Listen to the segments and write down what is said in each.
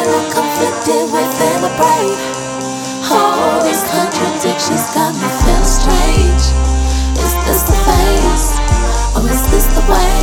feeling conflicted, we're feeling brave. All these contradictions got me feeling strange. Is this the phase, or is this the way?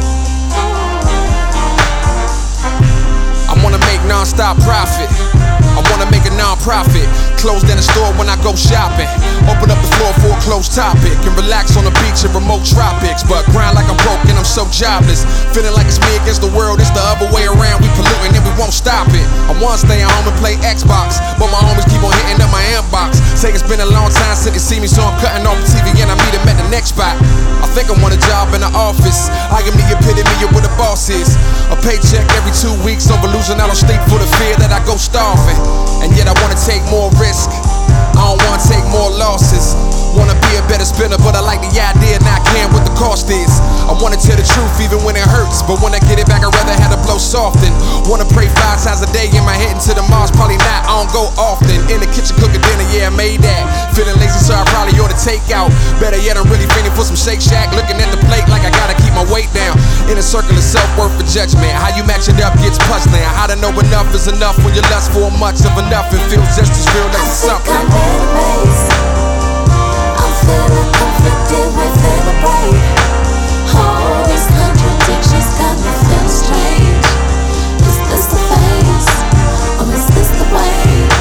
I wanna make non-stop profit. I wanna make a non-profit. Close down the store when I go shopping. Open up the floor for a closed topic. And relax on the beach in remote tropics. But grind like I'm broke and I'm so jobless. Feeling like it's me against the world, it's the other way around. We polluting and we won't stop it. I wanna stay at home and play Xbox, but my homies keep on hitting up my inbox. Say it's been a long time since they see me, so I'm cutting off the TV and I meet them at the next spot. I think I want a job in the office. I am the epitome of what the boss is. A paycheck every 2 weeks over losing out on sleep for the fear that I go starving. And yet I wanna take more risk, I don't wanna take more losses. Wanna be a better spinner, but I like the idea, not caring what the cost is. I wanna tell the truth even when it hurts, but when I get it back I'd rather have to blow soften. Wanna pray 5 times a day in my head into the Mars, probably not, I don't go often. In the kitchen cooking dinner, yeah I made that. Feeling lazy so I probably ought to take out. Better yet I'm really feeling for some Shake Shack. Looking at the plate like I gotta keep my weight down. In a circle of self-worth for judgment, how you match it up gets puzzling. How to know enough is enough when you lust for much of enough and feels just as real as something. I'm amazed. I'm feeling conflicted, we're feeling brave. All these contradictions got me feeling strange. Is this the phase, or is this the way?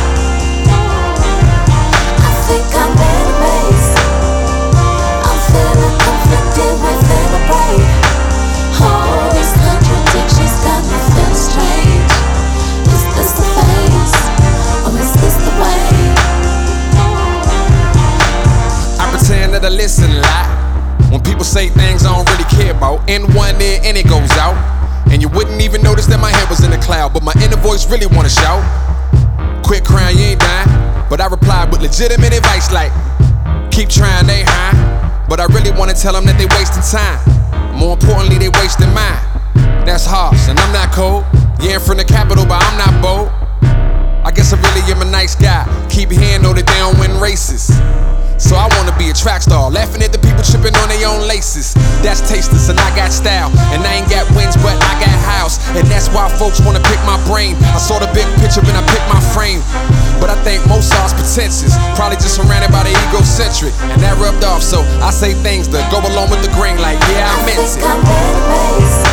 I think I'm amazed. I'm feeling conflicted, we're feeling brave. All these contradictions got me feeling strange. Is this the phase, or is this the way? I pretend that I listen a lot when people say things I don't really care about. In one ear and it goes out, and you wouldn't even notice that my head was in the cloud, but my inner voice really wanna shout. Quit crying, you ain't dying. But I replied with legitimate advice like, keep trying, they high. But I really wanna tell them that they wasting time. More importantly, they wasting mine. That's harsh, and I'm not cold. Yeah, I'm from the capital, but I'm not bold. I guess I really am a nice guy. Keep hearing though that they don't win races. So I wanna be a track star, laughing at the people tripping on their own laces. That's tasteless and I got style, and I ain't got wins but I got house. And that's why folks wanna pick my brain. I saw the big picture and I picked my frame. But I think most are pretentious, probably just surrounded by the egocentric, and that rubbed off. So I say things that go along with the grain like, yeah, I meant it. I'm amazed.